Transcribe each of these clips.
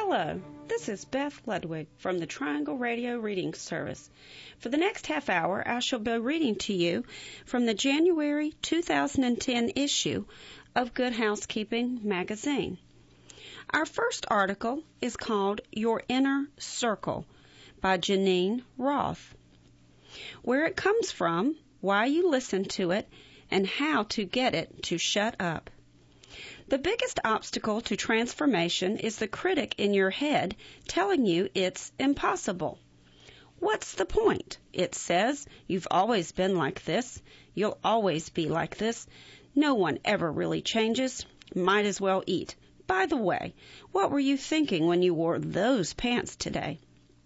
Hello, this is Beth Ludwig from the Triangle Radio Reading Service. For the next half hour, I shall be reading to you from the January 2010 issue of Good Housekeeping magazine. Our first article is called Your Inner Circle by Janine Roth. Where it comes from, why you listen to it, and how to get it to shut up. The biggest obstacle to transformation is the critic in your head telling you it's impossible. What's the point? It says, you've always been like this. You'll always be like this. No one ever really changes. Might as well eat. By the way, what were you thinking when you wore those pants today?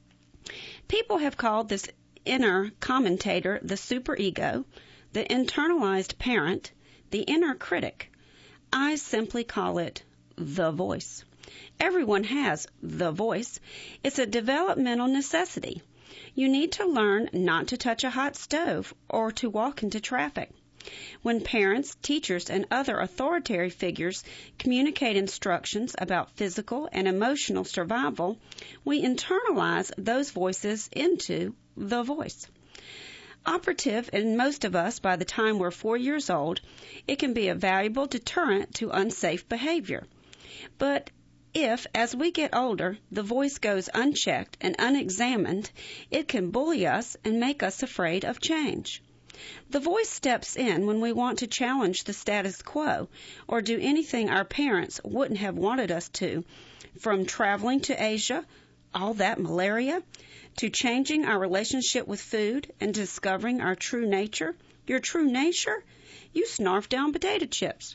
People have called this inner commentator the superego, the internalized parent, the inner critic. I simply call it the voice. Everyone has the voice. It's a developmental necessity. You need to learn not to touch a hot stove or to walk into traffic. When parents, teachers, and other authoritative figures communicate instructions about physical and emotional survival, we internalize those voices into the voice. Operative in most of us by the time we're 4 years old, it can be a valuable deterrent to unsafe behavior. But if, as we get older, the voice goes unchecked and unexamined, it can bully us and make us afraid of change. The voice steps in when we want to challenge the status quo or do anything our parents wouldn't have wanted us to, from traveling to Asia, all that malaria, to changing our relationship with food and discovering our true nature. Your true nature? You snarf down potato chips.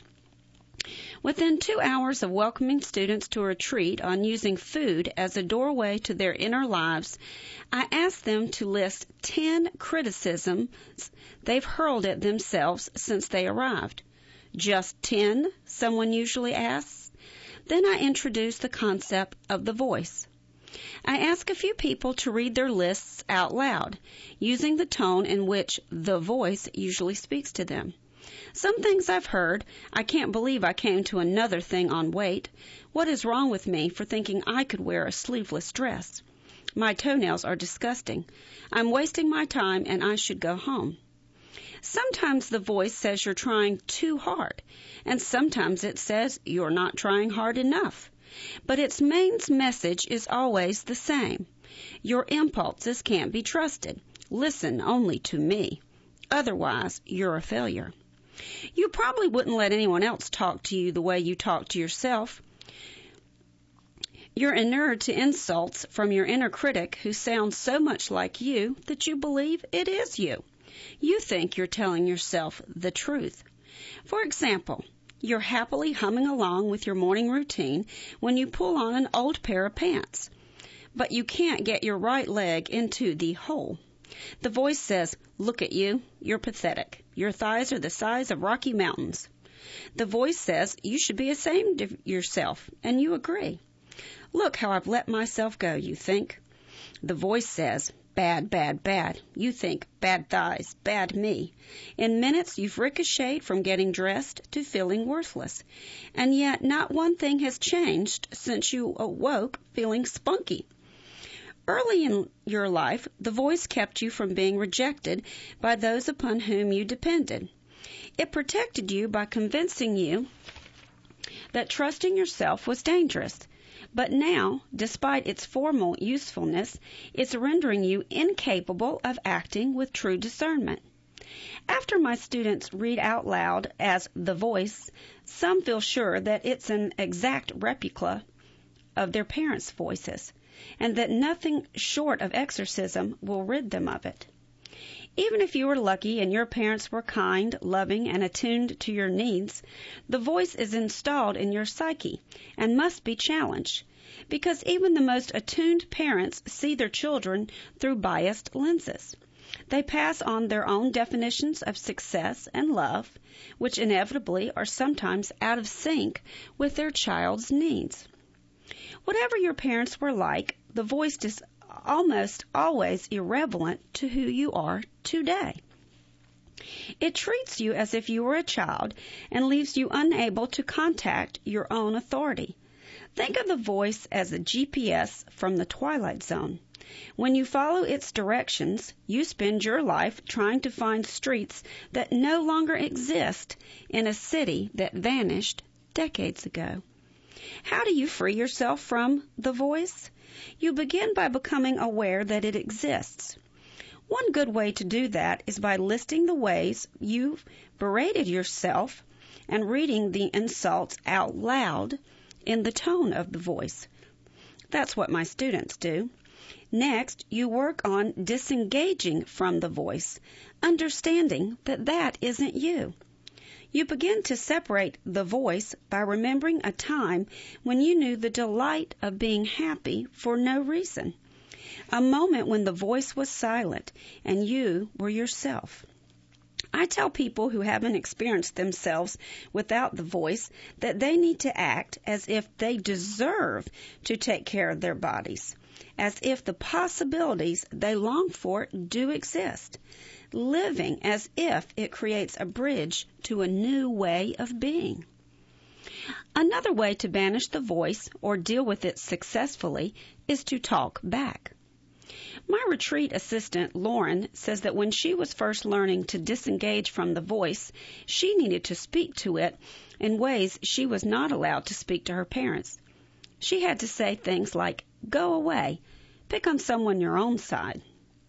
Within 2 hours of welcoming students to a retreat on using food as a doorway to their inner lives, I asked them to list 10 criticisms they've hurled at themselves since they arrived. Just 10? Someone usually asks. Then I introduced the concept of the voice. I ask a few people to read their lists out loud, using the tone in which the voice usually speaks to them. Some things I've heard: I can't believe I came to another thing on weight. What is wrong with me for thinking I could wear a sleeveless dress? My toenails are disgusting. I'm wasting my time and I should go home. Sometimes the voice says you're trying too hard, and sometimes it says you're not trying hard enough. But its main message is always the same. Your impulses can't be trusted. Listen only to me. Otherwise, you're a failure. You probably wouldn't let anyone else talk to you the way you talk to yourself. You're inured to insults from your inner critic who sounds so much like you that you believe it is you. You think you're telling yourself the truth. For example, you're happily humming along with your morning routine when you pull on an old pair of pants, but you can't get your right leg into the hole. The voice says, look at you, you're pathetic. Your thighs are the size of Rocky Mountains. The voice says you should be ashamed of yourself, and you agree. Look how I've let myself go, you think. The voice says, bad, bad, bad. You think, bad thighs, bad me. In minutes, you've ricocheted from getting dressed to feeling worthless. And yet, not one thing has changed since you awoke feeling spunky. Early in your life, the voice kept you from being rejected by those upon whom you depended. It protected you by convincing you that trusting yourself was dangerous. But now, despite its formal usefulness, it's rendering you incapable of acting with true discernment. After my students read out loud as the voice, some feel sure that it's an exact replica of their parents' voices, and that nothing short of exorcism will rid them of it. Even if you were lucky and your parents were kind, loving, and attuned to your needs, the voice is installed in your psyche and must be challenged, because even the most attuned parents see their children through biased lenses. They pass on their own definitions of success and love, which inevitably are sometimes out of sync with their child's needs. Whatever your parents were like, the voice is almost always irrelevant to who you are today. It treats you as if you were a child and leaves you unable to contact your own authority. Think of the voice as a GPS from the Twilight Zone. When you follow its directions, you spend your life trying to find streets that no longer exist in a city that vanished decades ago. How do you free yourself from the voice? You begin by becoming aware that it exists. One good way to do that is by listing the ways you've berated yourself and reading the insults out loud in the tone of the voice. That's what my students do. Next, you work on disengaging from the voice, understanding that that isn't you. You begin to separate the voice by remembering a time when you knew the delight of being happy for no reason, a moment when the voice was silent and you were yourself. I tell people who haven't experienced themselves without the voice that they need to act as if they deserve to take care of their bodies, as if the possibilities they long for do exist, living as if it creates a bridge to a new way of being. Another way to banish the voice or deal with it successfully is to talk back. My retreat assistant, Lauren, says that when she was first learning to disengage from the voice, she needed to speak to it in ways she was not allowed to speak to her parents. She had to say things like, "Go away, pick on someone your own side."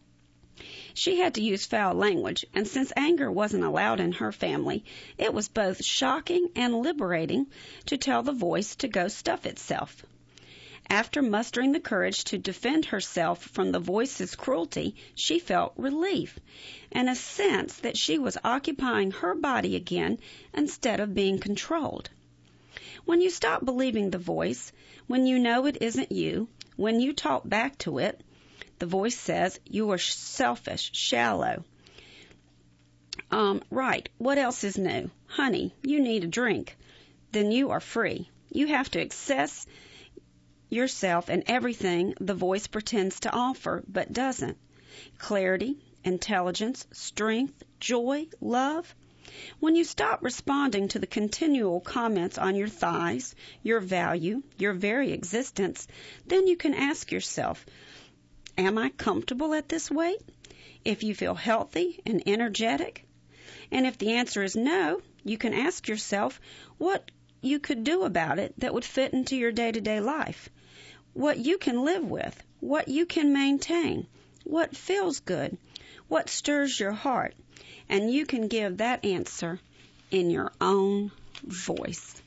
She had to use foul language, and since anger wasn't allowed in her family, it was both shocking and liberating to tell the voice to go stuff itself. After mustering the courage to defend herself from the voice's cruelty, she felt relief and a sense that she was occupying her body again instead of being controlled. When you stop believing the voice, when you know it isn't you, when you talk back to it, the voice says you are selfish, shallow. Right, what else is new? Honey, you need a drink. Then you are free. You have to access yourself and everything the voice pretends to offer but doesn't. Clarity, intelligence, strength, joy, love. When you stop responding to the continual comments on your thighs, your value, your very existence, then you can ask yourself, am I comfortable at this weight? If you feel healthy and energetic? And if the answer is no, you can ask yourself what you could do about it that would fit into your day-to-day life, what you can live with, what you can maintain, what feels good, what stirs your heart, and you can give that answer in your own voice.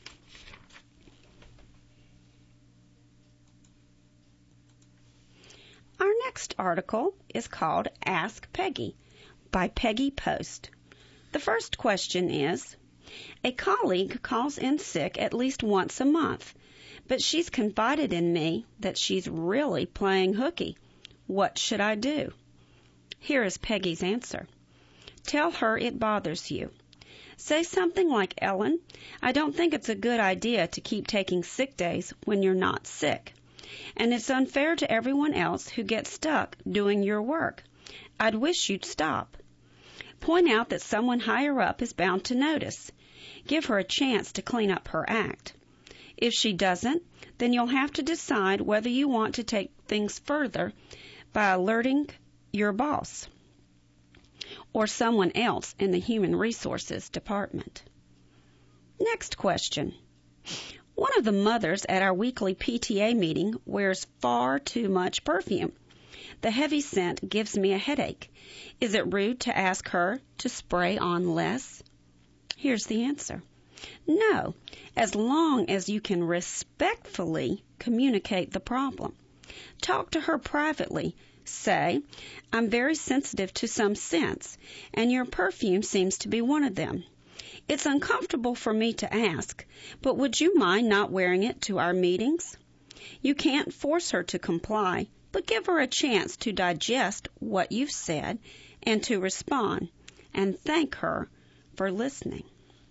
Our next article is called Ask Peggy by Peggy Post. The first question is, a colleague calls in sick at least once a month, but she's confided in me that she's really playing hooky. What should I do? Here is Peggy's answer. Tell her it bothers you. Say something like, Ellen, I don't think it's a good idea to keep taking sick days when you're not sick. And it's unfair to everyone else who gets stuck doing your work. I'd wish you'd stop. Point out that someone higher up is bound to notice. Give her a chance to clean up her act. If she doesn't, then you'll have to decide whether you want to take things further by alerting your boss or someone else in the Human Resources Department. Next question. One of the mothers at our weekly PTA meeting wears far too much perfume. The heavy scent gives me a headache. Is it rude to ask her to spray on less? Here's the answer. No, as long as you can respectfully communicate the problem. Talk to her privately. Say, I'm very sensitive to some scents, and your perfume seems to be one of them. It's uncomfortable for me to ask, but would you mind not wearing it to our meetings? You can't force her to comply, but give her a chance to digest what you've said and to respond, and thank her for listening.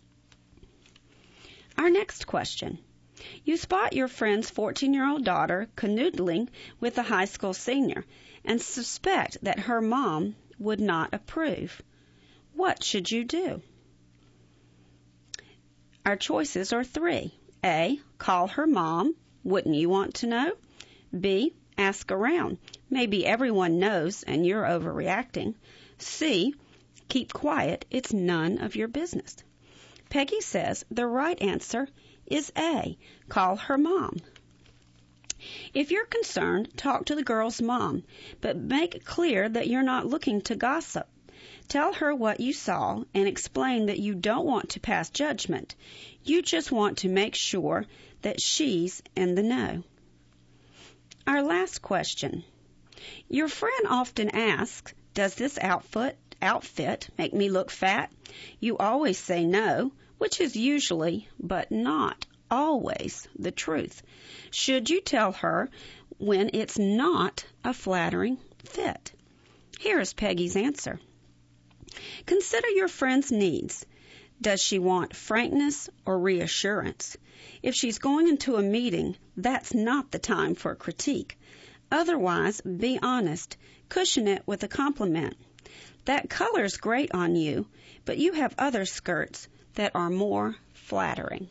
Our next question. You spot your friend's 14-year-old daughter canoodling with a high school senior and suspect that her mom would not approve. What should you do? Our choices are 3. A. Call her mom. Wouldn't you want to know? B. Ask around. Maybe everyone knows and you're overreacting. C. Keep quiet. It's none of your business. Peggy says the right answer is A. Call her mom. If you're concerned, talk to the girl's mom, but make it clear that you're not looking to gossip. Tell her what you saw and explain that you don't want to pass judgment. You just want to make sure that she's in the know. Our last question. Your friend often asks, does this outfit make me look fat? You always say no, which is usually, but not always, the truth. Should you tell her when it's not a flattering fit? Here is Peggy's answer. Consider your friend's needs. Does she want frankness or reassurance? If she's going into a meeting, that's not the time for critique. Otherwise, be honest. Cushion it with a compliment. That color's great on you, but you have other skirts that are more flattering.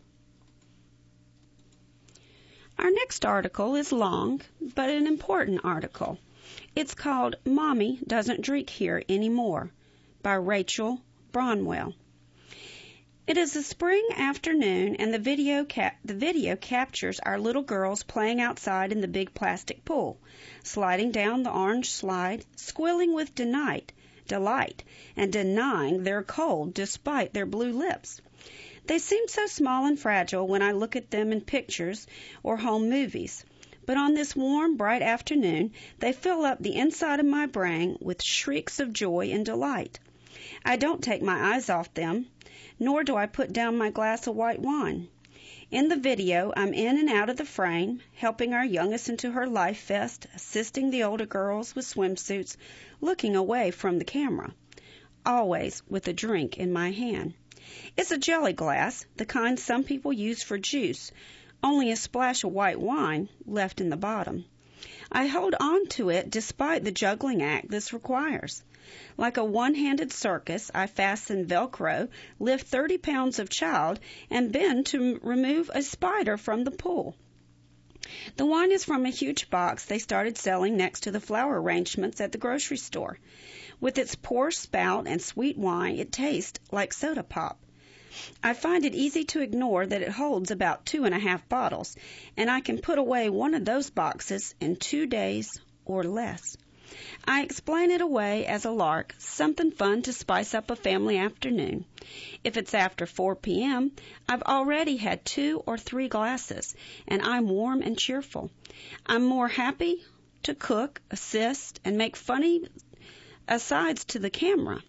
Our next article is long, but an important article. It's called Mommy Doesn't Drink Here Anymore by Rachel Bronwell. It is a spring afternoon, and the video captures our little girls playing outside in the big plastic pool, sliding down the orange slide, squealing with delight, and denying they're cold despite their blue lips. They seem so small and fragile when I look at them in pictures or home movies. But on this warm, bright afternoon, they fill up the inside of my brain with shrieks of joy and delight. I don't take my eyes off them, nor do I put down my glass of white wine. In the video, I'm in and out of the frame, helping our youngest into her life vest, assisting the older girls with swimsuits, looking away from the camera, always with a drink in my hand. It's a jelly glass, the kind some people use for juice, only a splash of white wine left in the bottom. I hold on to it despite the juggling act this requires. Like a one-handed circus, I fasten Velcro, lift 30 pounds of child, and bend to remove a spider from the pool. The wine is from a huge box they started selling next to the flower arrangements at the grocery store. With its poor spout and sweet wine, it tastes like soda pop. I find it easy to ignore that it holds about 2.5 bottles, and I can put away one of those boxes in 2 days or less. I explain it away as a lark, something fun to spice up a family afternoon. If it's after 4 p.m., I've already had 2 or 3 glasses, and I'm warm and cheerful. I'm more happy to cook, assist, and make funny asides to the camera.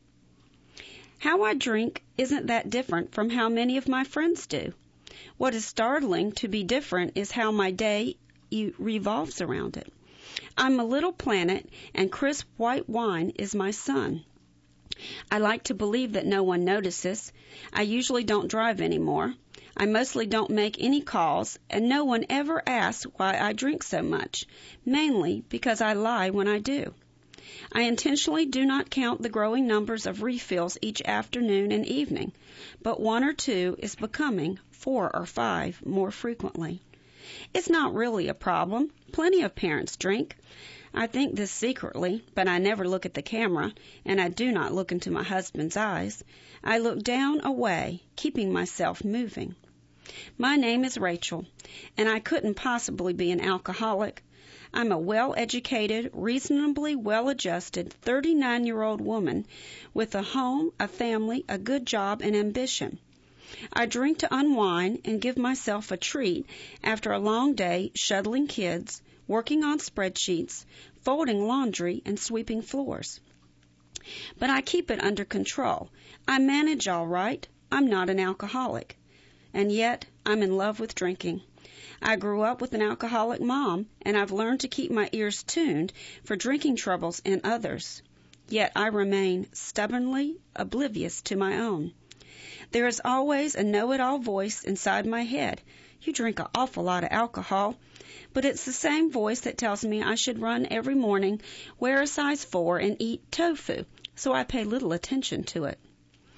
How I drink isn't that different from how many of my friends do. What is startling to be different is how my day revolves around it. I'm a little planet, and crisp white wine is my sun. I like to believe that no one notices. I usually don't drive anymore. I mostly don't make any calls, and no one ever asks why I drink so much, mainly because I lie when I do. I intentionally do not count the growing numbers of refills each afternoon and evening, but 1 or 2 is becoming 4 or 5 more frequently. It's not really a problem. Plenty of parents drink. I think this secretly, but I never look at the camera, and I do not look into my husband's eyes. I look down away, keeping myself moving. My name is Rachel, and I couldn't possibly be an alcoholic. I'm a well-educated, reasonably well-adjusted 39-year-old woman with a home, a family, a good job, and ambition. I drink to unwind and give myself a treat after a long day shuttling kids, working on spreadsheets, folding laundry, and sweeping floors. But I keep it under control. I manage all right. I'm not an alcoholic. And yet, I'm in love with drinking. I grew up with an alcoholic mom, and I've learned to keep my ears tuned for drinking troubles in others. Yet I remain stubbornly oblivious to my own. There is always a know-it-all voice inside my head. You drink an awful lot of alcohol. But it's the same voice that tells me I should run every morning, wear a size 4, and eat tofu, so I pay little attention to it.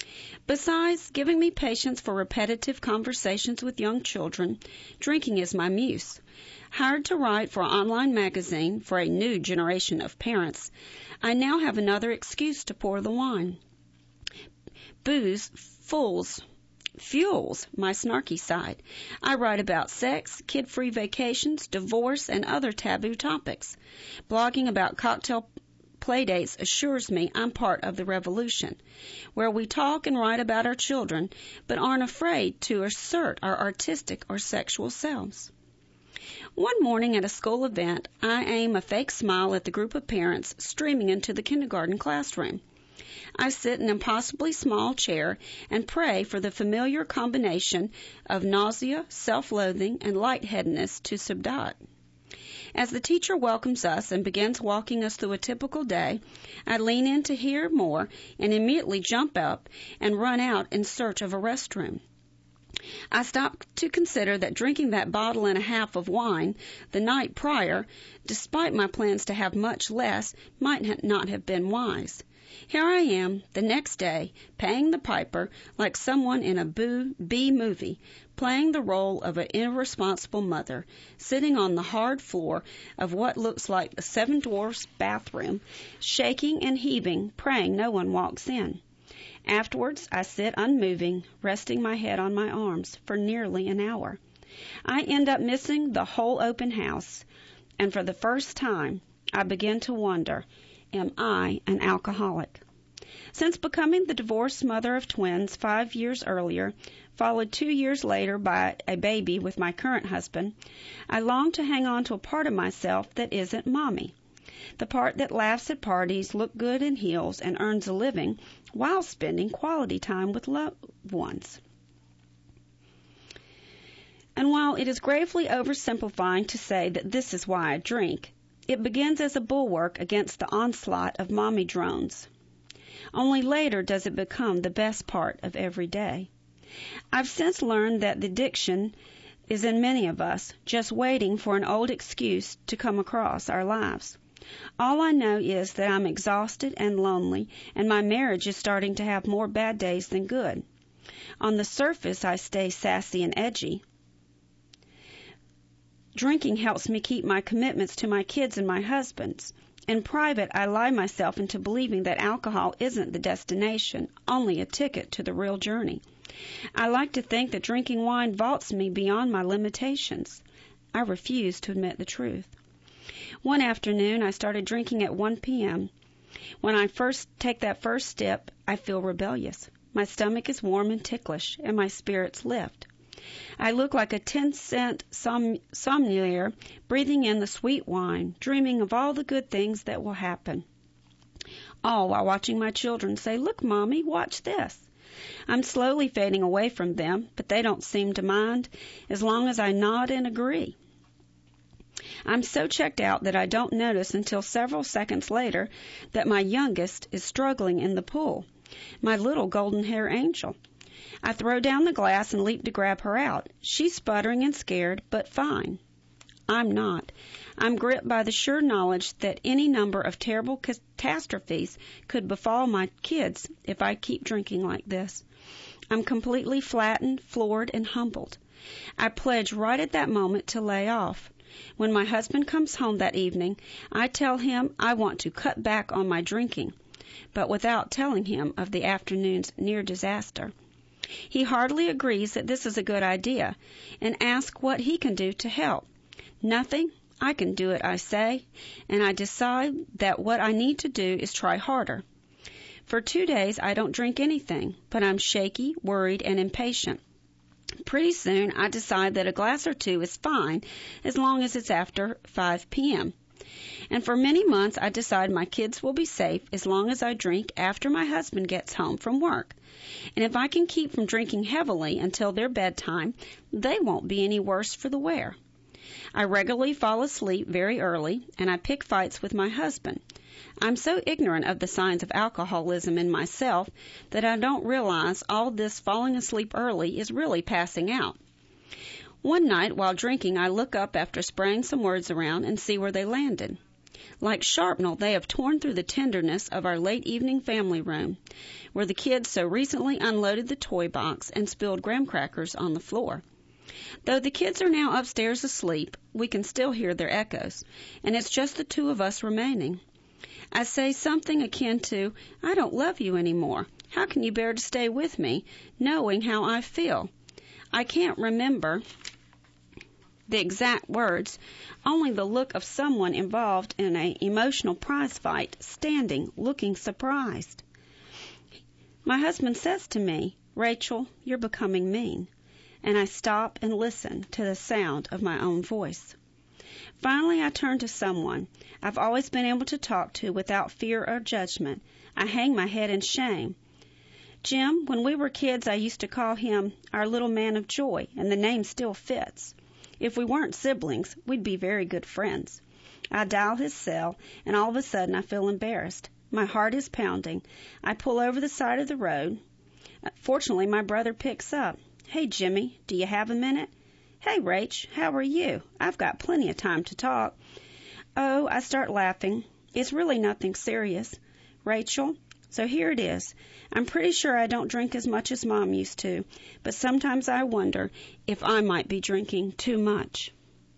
Besides giving me patience for repetitive conversations with young children, drinking is my muse. Hired to write for an online magazine for a new generation of parents, I now have another excuse to pour the wine. Booze fuels my snarky side. I write about sex, kid-free vacations, divorce, and other taboo topics. Blogging about cocktail playdates assures me I'm part of the revolution, where we talk and write about our children, but aren't afraid to assert our artistic or sexual selves. One morning at a school event, I aim a fake smile at the group of parents streaming into the kindergarten classroom. I sit in an impossibly small chair and pray for the familiar combination of nausea, self-loathing, and lightheadedness to subdue. As the teacher welcomes us and begins walking us through a typical day, I lean in to hear more and immediately jump up and run out in search of a restroom. I stop to consider that drinking that bottle and a half of wine the night prior, despite my plans to have much less, might not have been wise. Here I am, the next day, paying the piper like someone in a B movie, playing the role of an irresponsible mother, sitting on the hard floor of what looks like the Seven Dwarfs bathroom, shaking and heaving, praying no one walks in. Afterwards, I sit unmoving, resting my head on my arms for nearly an hour. I end up missing the whole open house, and for the first time, I begin to wonder, am I an alcoholic? Since becoming the divorced mother of twins 5 years earlier, followed 2 years later by a baby with my current husband, I long to hang on to a part of myself that isn't mommy. The part that laughs at parties, looks good in heels, and earns a living while spending quality time with loved ones. And while it is gravely oversimplifying to say that this is why I drink, it begins as a bulwark against the onslaught of mommy drones. Only later does it become the best part of every day. I've since learned that the addiction is in many of us, just waiting for an old excuse to come across our lives. All I know is that I'm exhausted and lonely, and my marriage is starting to have more bad days than good. On the surface, I stay sassy and edgy. Drinking helps me keep my commitments to my kids and my husband's. In private, I lie myself into believing that alcohol isn't the destination, only a ticket to the real journey. I like to think that drinking wine vaults me beyond my limitations. I refuse to admit the truth. One afternoon, I started drinking at 1 p.m. When I first take that first step, I feel rebellious. My stomach is warm and ticklish, and my spirits lift. I look like a 10-cent sommelier breathing in the sweet wine, dreaming of all the good things that will happen. All while watching my children say, "Look, Mommy, watch this." I'm slowly fading away from them, but they don't seem to mind as long as I nod and agree. I'm so checked out that I don't notice until several seconds later that my youngest is struggling in the pool, my little golden hair angel. I throw down the glass and leap to grab her out. She's sputtering and scared, but fine. I'm not. I'm gripped by the sure knowledge that any number of terrible catastrophes could befall my kids if I keep drinking like this. I'm completely flattened, floored, and humbled. I pledge right at that moment to lay off. When my husband comes home that evening, I tell him I want to cut back on my drinking, but without telling him of the afternoon's near disaster. He heartily agrees that this is a good idea and asks what he can do to help. Nothing. I can do it, I say, and I decide that what I need to do is try harder. For 2 days, I don't drink anything, but I'm shaky, worried, and impatient. Pretty soon, I decide that a glass or two is fine as long as it's after 5 p.m. And for many months, I decide my kids will be safe as long as I drink after my husband gets home from work. And if I can keep from drinking heavily until their bedtime, they won't be any worse for the wear. I regularly fall asleep very early, and I pick fights with my husband. I'm so ignorant of the signs of alcoholism in myself that I don't realize all this falling asleep early is really passing out. One night while drinking, I look up after spraying some words around and see where they landed. Like shrapnel, they have torn through the tenderness of our late evening family room, where the kids so recently unloaded the toy box and spilled graham crackers on the floor. Though the kids are now upstairs asleep, we can still hear their echoes, and it's just the two of us remaining. I say something akin to, "I don't love you anymore. How can you bear to stay with me, knowing how I feel?" I can't remember the exact words, only the look of someone involved in an emotional prize fight, standing, looking surprised. My husband says to me, "Rachel, you're becoming mean," and I stop and listen to the sound of my own voice. Finally, I turn to someone I've always been able to talk to without fear or judgment. I hang my head in shame. "Jim, when we were kids, I used to call him our little man of joy, and the name still fits. If we weren't siblings, we'd be very good friends." I dial his cell, and all of a sudden I feel embarrassed. My heart is pounding. I pull over the side of the road. Fortunately, my brother picks up. "Hey, Jimmy, do you have a minute?" "Hey, Rach, how are you? I've got plenty of time to talk." "Oh," I start laughing. "It's really nothing serious. Rachel, so here it is. I'm pretty sure I don't drink as much as Mom used to, but sometimes I wonder if I might be drinking too much."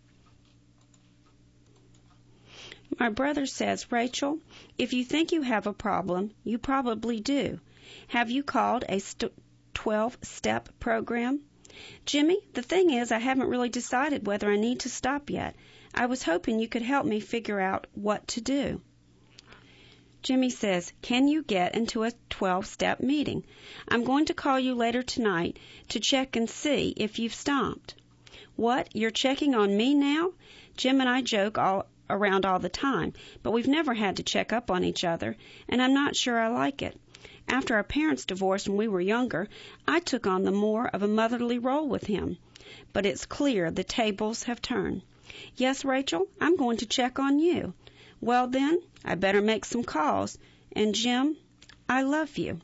My brother says, "Rachel, if you think you have a problem, you probably do. Have you called a 12-step program?" "Jimmy, the thing is, I haven't really decided whether I need to stop yet. I was hoping you could help me figure out what to do." Jimmy says, "Can you get into a 12-step meeting? I'm going to call you later tonight to check and see if you've stopped." "What, you're checking on me now?" Jim and I joke around all the time, but we've never had to check up on each other, and I'm not sure I like it. After our parents divorced when we were younger, I took on the more of a motherly role with him. But it's clear the tables have turned. "Yes, Rachel, I'm going to check on you." "Well, then, I better make some calls. And, Jim, I love you."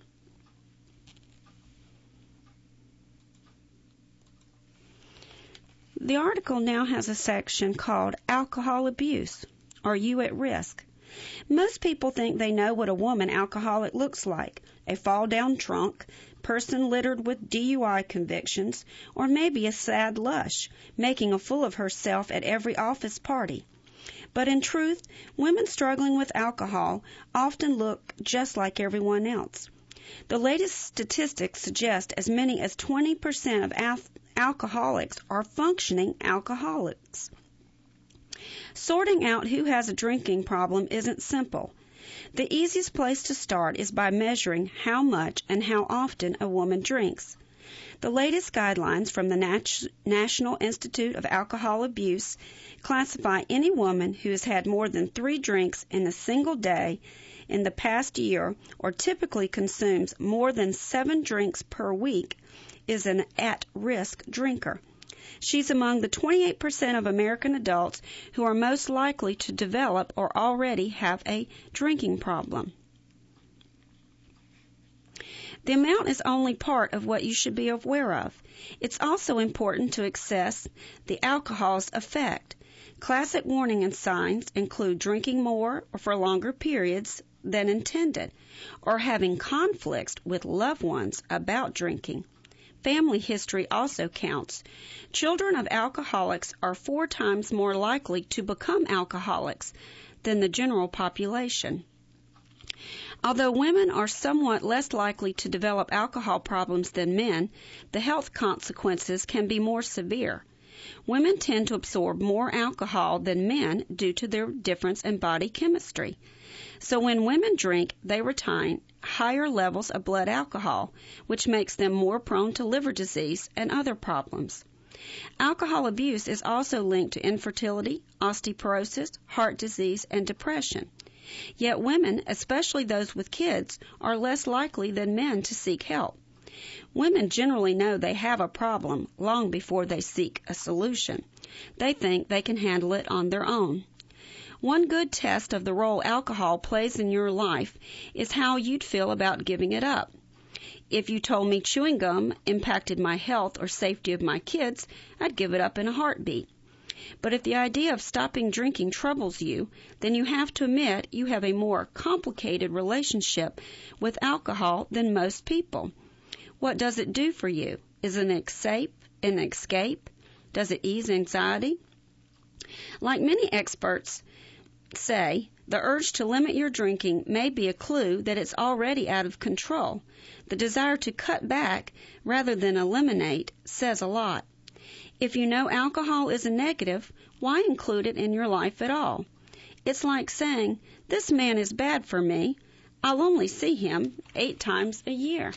The article now has a section called Alcohol Abuse. Are you at risk? Most people think they know what a woman alcoholic looks like: a fall-down drunk, person littered with DUI convictions, or maybe a sad lush, making a fool of herself at every office party. But in truth, women struggling with alcohol often look just like everyone else. The latest statistics suggest as many as 20% of alcoholics are functioning alcoholics. Sorting out who has a drinking problem isn't simple. The easiest place to start is by measuring how much and how often a woman drinks. The latest guidelines from the National Institute of Alcohol Abuse classify any woman who has had more than 3 drinks in a single day in the past year, or typically consumes more than 7 drinks per week, is an at-risk drinker. She's among the 28% of American adults who are most likely to develop or already have a drinking problem. The amount is only part of what you should be aware of. It's also important to assess the alcohol's effect. Classic warning and signs include drinking more or for longer periods than intended, or having conflicts with loved ones about drinking. Family history also counts. Children of alcoholics are 4 times more likely to become alcoholics than the general population. Although women are somewhat less likely to develop alcohol problems than men, the health consequences can be more severe. Women tend to absorb more alcohol than men due to their difference in body chemistry. So when women drink, they retain higher levels of blood alcohol, which makes them more prone to liver disease and other problems. Alcohol abuse is also linked to infertility, osteoporosis, heart disease, and depression. Yet women, especially those with kids, are less likely than men to seek help. Women generally know they have a problem long before they seek a solution. They think they can handle it on their own. One good test of the role alcohol plays in your life is how you'd feel about giving it up. If you told me chewing gum impacted my health or safety of my kids, I'd give it up in a heartbeat. But if the idea of stopping drinking troubles you, then you have to admit you have a more complicated relationship with alcohol than most people. What does it do for you? Is it an escape? Does it ease anxiety? Like many experts say, the urge to limit your drinking may be a clue that it's already out of control. The desire to cut back rather than eliminate says a lot. If you know alcohol is a negative, why include it in your life at all? It's like saying, this man is bad for me. I'll only see him 8 times a year.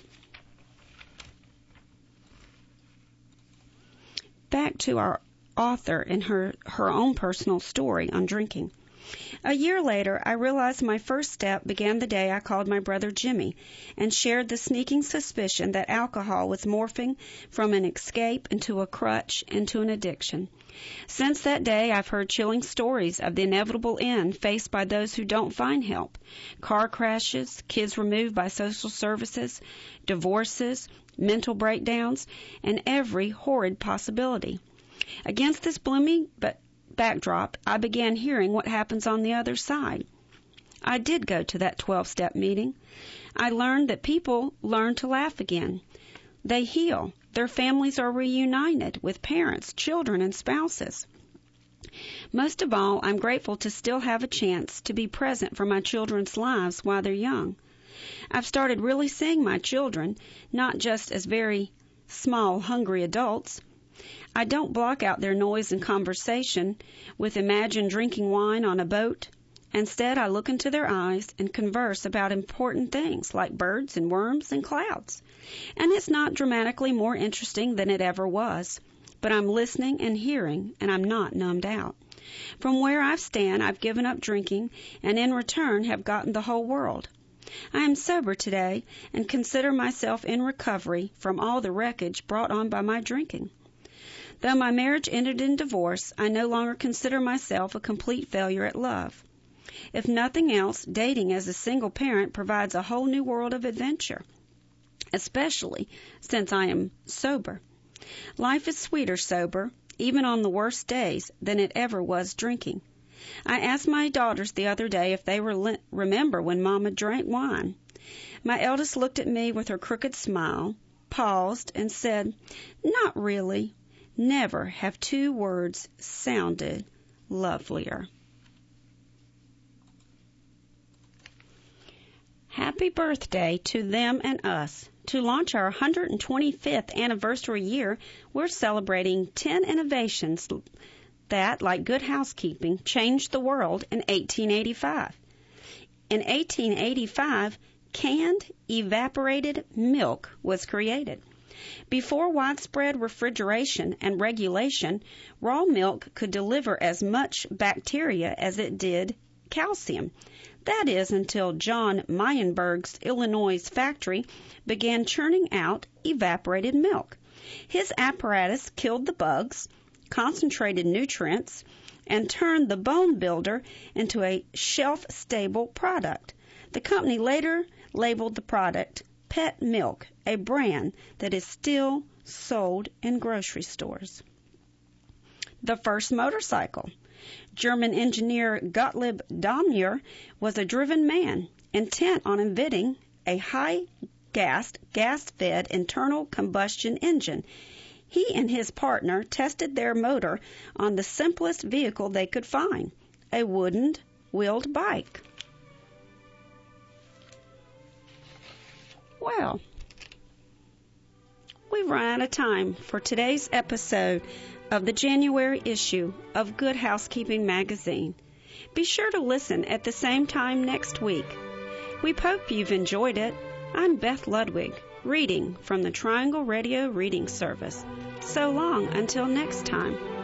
Back to our author and her own personal story on drinking. A year later, I realized my first step began the day I called my brother Jimmy and shared the sneaking suspicion that alcohol was morphing from an escape into a crutch into an addiction. Since that day, I've heard chilling stories of the inevitable end faced by those who don't find help. Car crashes, kids removed by social services, divorces, mental breakdowns, and every horrid possibility. Against this gloomy backdrop, I began hearing what happens on the other side. I did go to that 12-step meeting. I learned that people learn to laugh again. They heal. Their families are reunited with parents, children, and spouses. Most of all, I'm grateful to still have a chance to be present for my children's lives while they're young. I've started really seeing my children not just as very small, hungry adults. I don't block out their noise and conversation with imagined drinking wine on a boat. Instead, I look into their eyes and converse about important things like birds and worms and clouds. And it's not dramatically more interesting than it ever was. But I'm listening and hearing, and I'm not numbed out. From where I stand, I've given up drinking and in return have gotten the whole world. I am sober today and consider myself in recovery from all the wreckage brought on by my drinking. Though my marriage ended in divorce, I no longer consider myself a complete failure at love. If nothing else, dating as a single parent provides a whole new world of adventure, especially since I am sober. Life is sweeter sober, even on the worst days, than it ever was drinking. I asked my daughters the other day if they remember when Mama drank wine. My eldest looked at me with her crooked smile, paused, and said, "Not really. Never have 2 words sounded lovelier." Happy birthday to them and us. To launch our 125th anniversary year, we're celebrating 10 innovations that, like Good Housekeeping, changed the world in 1885. In 1885, canned evaporated milk was created. Before widespread refrigeration and regulation, raw milk could deliver as much bacteria as it did calcium. That is until John Meyenberg's Illinois factory began churning out evaporated milk. His apparatus killed the bugs, concentrated nutrients, and turned the bone builder into a shelf-stable product. The company later labeled the product Pet Milk, a brand that is still sold in grocery stores. The first motorcycle. German engineer Gottlieb Daimler was a driven man, intent on inventing a high-gassed, gas-fed internal combustion engine. He and his partner tested their motor on the simplest vehicle they could find, a wooden-wheeled bike. Well, we've run out of time for today's episode of the January issue of Good Housekeeping magazine. Be sure to listen at the same time next week. We hope you've enjoyed it. I'm Beth Ludwig, reading from the Triangle Radio Reading Service. So long until next time.